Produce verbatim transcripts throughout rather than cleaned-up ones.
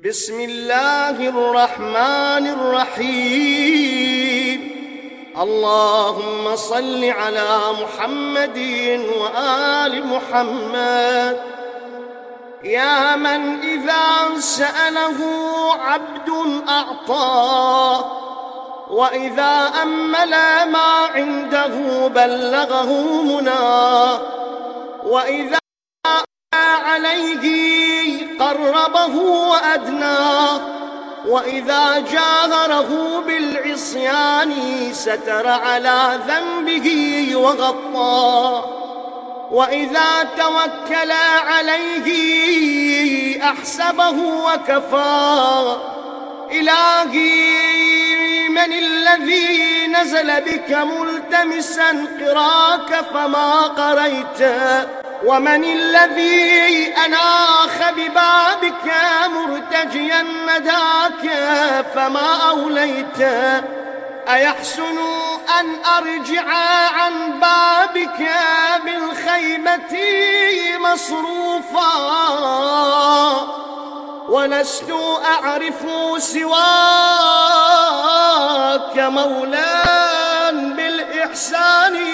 بسم الله الرحمن الرحيم. اللهم صل على محمد وآل محمد. يا من إذا سأله عبد أعطاه، وإذا أمل ما عنده بلغه مناه، وإذا عليه قربه وأدناه، وإذا جاهره بالعصيان ستر على ذنبه وغطاه، وإذا توكل عليه أحسبه وكفاه. إلهي، من الذي نزل بك ملتمسا قراك فما قريته؟ ومن الذي أناخ ببابك مرتجيا نداك فما أوليته؟ أيحسن أن أرجع عن بابك بالخيبة مصروفا، ولست أعرف سواك مولا بالإحسان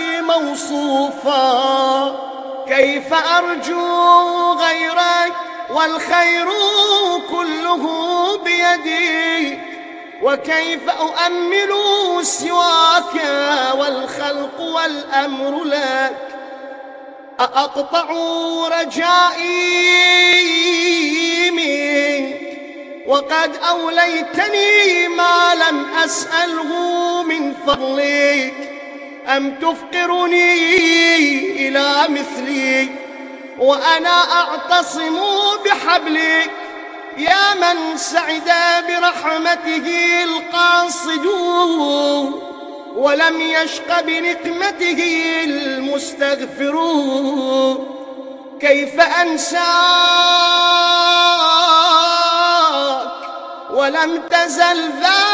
موصوفا؟ كيف أرجو غيرك والخير كله بيدي؟ وكيف أؤمل سواك والخلق والأمر لك؟ أأقطع رجائي منك وقد أوليتني ما لم أسأله من فضلك؟ أم تفقرني إلى مثلي وأنا أعتصم بحبلك؟ يا من سعد برحمته القاصد ولم يشق بنقمته المستغفر، كيف أنساك ولم تزل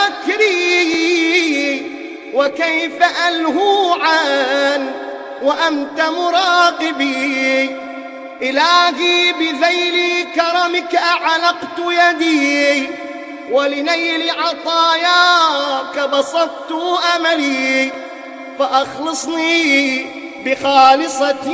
ذاكري؟ وكيف ألهو عنك وأنت مراقبي؟ إلهي، بذيل كرمك أعلقت يدي، ولنيل عطاياك بسطت أملي، فأخلصني بخالصة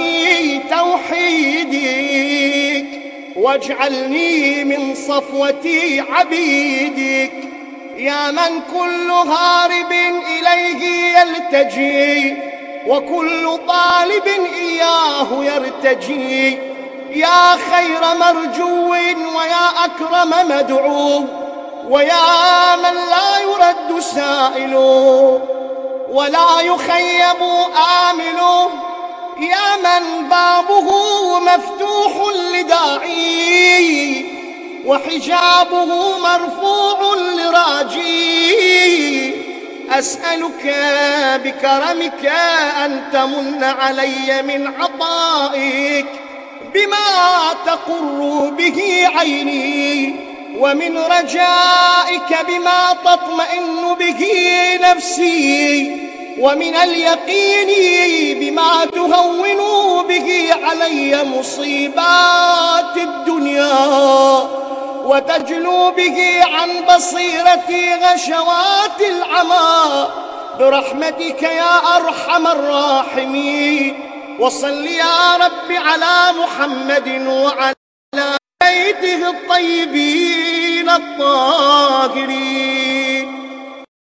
توحيدك، واجعلني من صفوة عبيدك. يا من كل هارب إليه يلتجي، وكل طالب إياه يرتجي. يا خير مرجو ويا أكرم مدعو، ويا من لا يرد سائل ولا يخيب آمل. يا من بابه مفتوح لداعي، وحجابه مرفوع لراجي. أسألك بكرمك أن تمن علي من عطائك بما تقر به عيني، ومن رجائك بما تطمئن به نفسي، ومن اليقين بما تهون به علي مصيبات الدنيا، وتجلو به عن بصيرتي غشوات العمى، برحمتك يا أرحم الراحمين. وصل يا رب على محمد وعلى بيته الطيبين الطاهرين.